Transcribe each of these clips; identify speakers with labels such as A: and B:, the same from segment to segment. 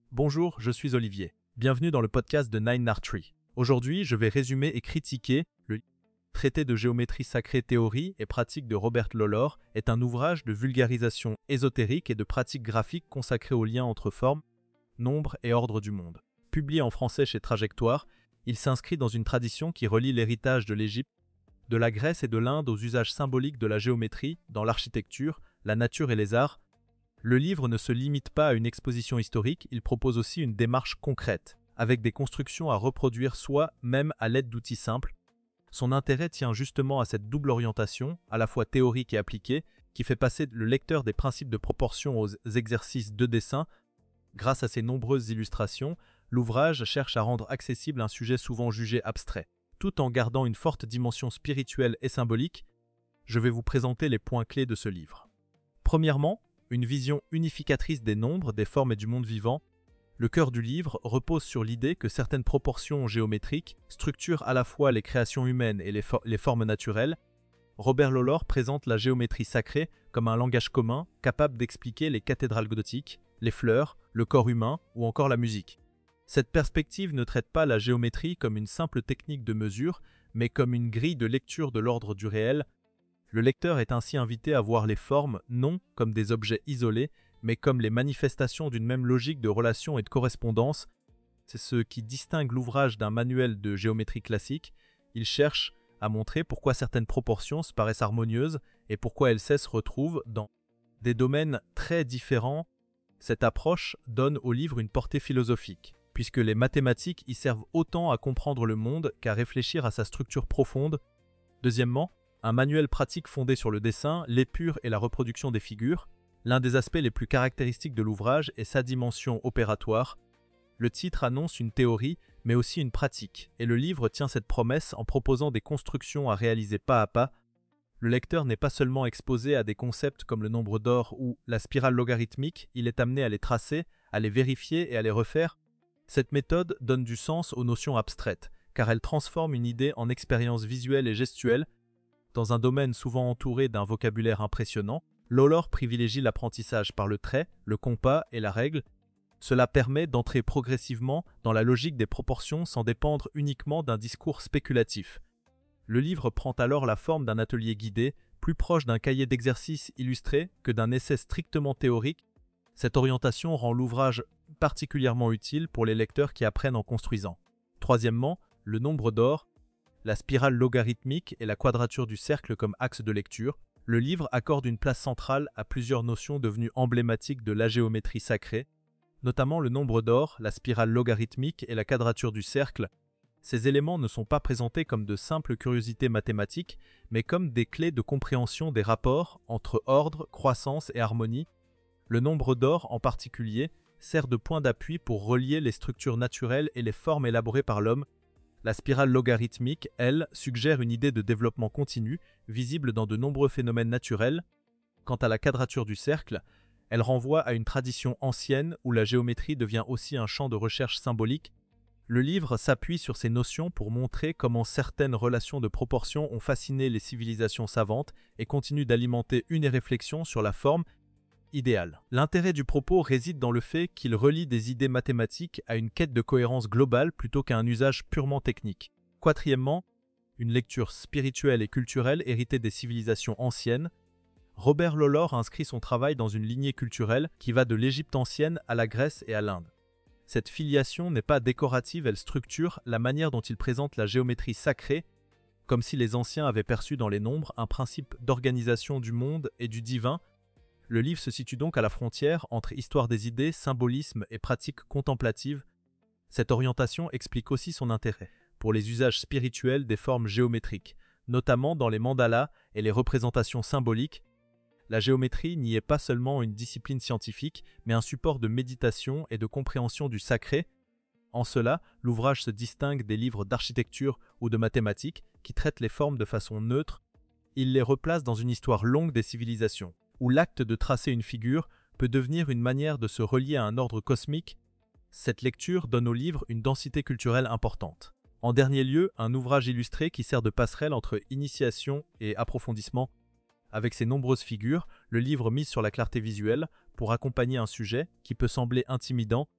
A: Bonjour, je suis Olivier. Bienvenue dans le podcast de Nine Art Tree. Aujourd'hui, je vais résumer et critiquer le Traité de géométrie sacrée, théorie et pratique de Robert Lawlor est un ouvrage de vulgarisation ésotérique et de pratique graphique consacré au lien entre forme, nombre et ordre du monde. Publié en français chez Trajectoire, il s'inscrit dans une tradition qui relie l'héritage de l'Égypte, de la Grèce et de l'Inde aux usages symboliques de la géométrie dans l'architecture, la nature et les arts. Le livre ne se limite pas à une exposition historique, il propose aussi une démarche concrète, avec des constructions à reproduire soi-même à l'aide d'outils simples. Son intérêt tient justement à cette double orientation, à la fois théorique et appliquée, qui fait passer le lecteur des principes de proportion aux exercices de dessin. Grâce à ses nombreuses illustrations, l'ouvrage cherche à rendre accessible un sujet souvent jugé abstrait. Tout en gardant une forte dimension spirituelle et symbolique, je vais vous présenter les points clés de ce livre. Premièrement, une vision unificatrice des nombres, des formes et du monde vivant. Le cœur du livre repose sur l'idée que certaines proportions géométriques structurent à la fois les créations humaines et les formes naturelles. Robert Lawlor présente la géométrie sacrée comme un langage commun capable d'expliquer les cathédrales gothiques, les fleurs, le corps humain ou encore la musique. Cette perspective ne traite pas la géométrie comme une simple technique de mesure, mais comme une grille de lecture de l'ordre du réel. Le lecteur est ainsi invité à voir les formes non comme des objets isolés, mais comme les manifestations d'une même logique de relation et de correspondance. C'est ce qui distingue l'ouvrage d'un manuel de géométrie classique. Il cherche à montrer pourquoi certaines proportions se paraissent harmonieuses et pourquoi elles se retrouvent dans des domaines très différents. Cette approche donne au livre une portée philosophique, puisque les mathématiques y servent autant à comprendre le monde qu'à réfléchir à sa structure profonde. Deuxièmement, un manuel pratique fondé sur le dessin, l'épure et la reproduction des figures. L'un des aspects les plus caractéristiques de l'ouvrage est sa dimension opératoire. Le titre annonce une théorie, mais aussi une pratique, et le livre tient cette promesse en proposant des constructions à réaliser pas à pas. Le lecteur n'est pas seulement exposé à des concepts comme le nombre d'or ou la spirale logarithmique, il est amené à les tracer, à les vérifier et à les refaire. Cette méthode donne du sens aux notions abstraites, car elle transforme une idée en expérience visuelle et gestuelle. Dans un domaine souvent entouré d'un vocabulaire impressionnant, Lawlor privilégie l'apprentissage par le trait, le compas et la règle. Cela permet d'entrer progressivement dans la logique des proportions sans dépendre uniquement d'un discours spéculatif. Le livre prend alors la forme d'un atelier guidé, plus proche d'un cahier d'exercices illustré que d'un essai strictement théorique. Cette orientation rend l'ouvrage particulièrement utile pour les lecteurs qui apprennent en construisant. Troisièmement, le nombre d'or, la spirale logarithmique et la quadrature du cercle comme axe de lecture. Le livre accorde une place centrale à plusieurs notions devenues emblématiques de la géométrie sacrée, notamment le nombre d'or, la spirale logarithmique et la quadrature du cercle. Ces éléments ne sont pas présentés comme de simples curiosités mathématiques, mais comme des clés de compréhension des rapports entre ordre, croissance et harmonie. Le nombre d'or, en particulier, sert de point d'appui pour relier les structures naturelles et les formes élaborées par l'homme. La spirale logarithmique, elle, suggère une idée de développement continu, visible dans de nombreux phénomènes naturels. Quant à la quadrature du cercle, elle renvoie à une tradition ancienne où la géométrie devient aussi un champ de recherche symbolique. Le livre s'appuie sur ces notions pour montrer comment certaines relations de proportion ont fasciné les civilisations savantes et continuent d'alimenter une réflexion sur la forme idéal. L'intérêt du propos réside dans le fait qu'il relie des idées mathématiques à une quête de cohérence globale plutôt qu'à un usage purement technique. Quatrièmement, une lecture spirituelle et culturelle héritée des civilisations anciennes. Robert Lawlor inscrit son travail dans une lignée culturelle qui va de l'Égypte ancienne à la Grèce et à l'Inde. Cette filiation n'est pas décorative, elle structure la manière dont il présente la géométrie sacrée, comme si les anciens avaient perçu dans les nombres un principe d'organisation du monde et du divin. Le livre se situe donc à la frontière entre histoire des idées, symbolisme et pratique contemplative. Cette orientation explique aussi son intérêt pour les usages spirituels des formes géométriques, notamment dans les mandalas et les représentations symboliques. La géométrie n'y est pas seulement une discipline scientifique, mais un support de méditation et de compréhension du sacré. En cela, l'ouvrage se distingue des livres d'architecture ou de mathématiques qui traitent les formes de façon neutre. Il les replace dans une histoire longue des civilisations, où l'acte de tracer une figure peut devenir une manière de se relier à un ordre cosmique. Cette lecture donne au livre une densité culturelle importante. En dernier lieu, un ouvrage illustré qui sert de passerelle entre initiation et approfondissement. Avec ses nombreuses figures, le livre mise sur la clarté visuelle pour accompagner un sujet qui peut sembler intimidant.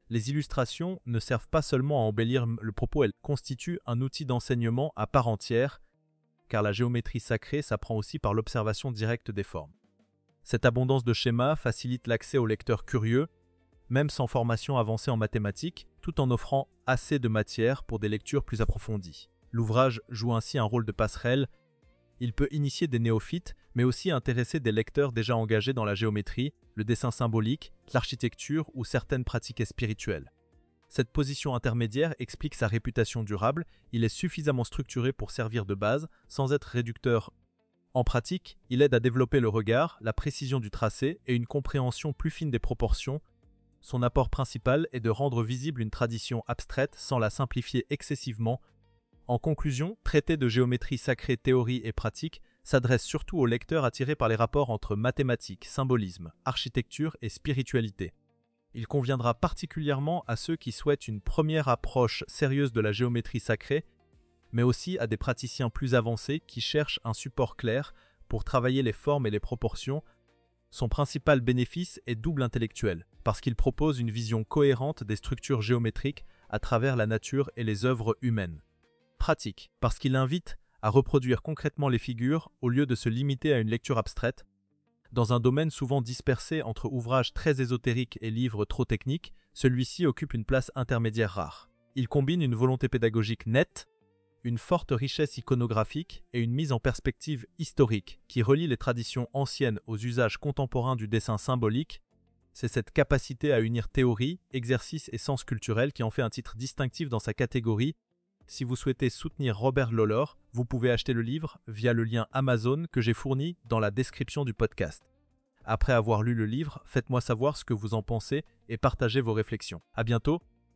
A: Les illustrations ne servent pas seulement à embellir le propos, elles constituent un outil d'enseignement à part entière, car la géométrie sacrée s'apprend aussi par l'observation directe des formes. Cette abondance de schémas facilite l'accès aux lecteurs curieux, même sans formation avancée en mathématiques, tout en offrant assez de matière pour des lectures plus approfondies. L'ouvrage joue ainsi un rôle de passerelle. Il peut initier des néophytes, mais aussi intéresser des lecteurs déjà engagés dans la géométrie, le dessin symbolique, l'architecture ou certaines pratiques spirituelles. Cette position intermédiaire explique sa réputation durable. Il est suffisamment structuré pour servir de base, sans être réducteur. En pratique, il aide à développer le regard, la précision du tracé et une compréhension plus fine des proportions. Son apport principal est de rendre visible une tradition abstraite sans la simplifier excessivement. En conclusion, Traité de géométrie sacrée, théorie et pratique s'adresse surtout aux lecteurs attirés par les rapports entre mathématiques, symbolisme, architecture et spiritualité. Il conviendra particulièrement à ceux qui souhaitent une première approche sérieuse de la géométrie sacrée, mais aussi à des praticiens plus avancés qui cherchent un support clair pour travailler les formes et les proportions. Son principal bénéfice est double intellectuel, parce qu'il propose une vision cohérente des structures géométriques à travers la nature et les œuvres humaines. Pratique, parce qu'il invite à reproduire concrètement les figures au lieu de se limiter à une lecture abstraite. Dans un domaine souvent dispersé entre ouvrages très ésotériques et livres trop techniques, celui-ci occupe une place intermédiaire rare. Il combine une volonté pédagogique nette, une forte richesse iconographique et une mise en perspective historique qui relie les traditions anciennes aux usages contemporains du dessin symbolique. C'est cette capacité à unir théorie, exercice et sens culturel qui en fait un titre distinctif dans sa catégorie. Si vous souhaitez soutenir Robert Lolor, vous pouvez acheter le livre via le lien Amazon que j'ai fourni dans la description du podcast. Après avoir lu le livre, faites-moi savoir ce que vous en pensez et partagez vos réflexions. À bientôt!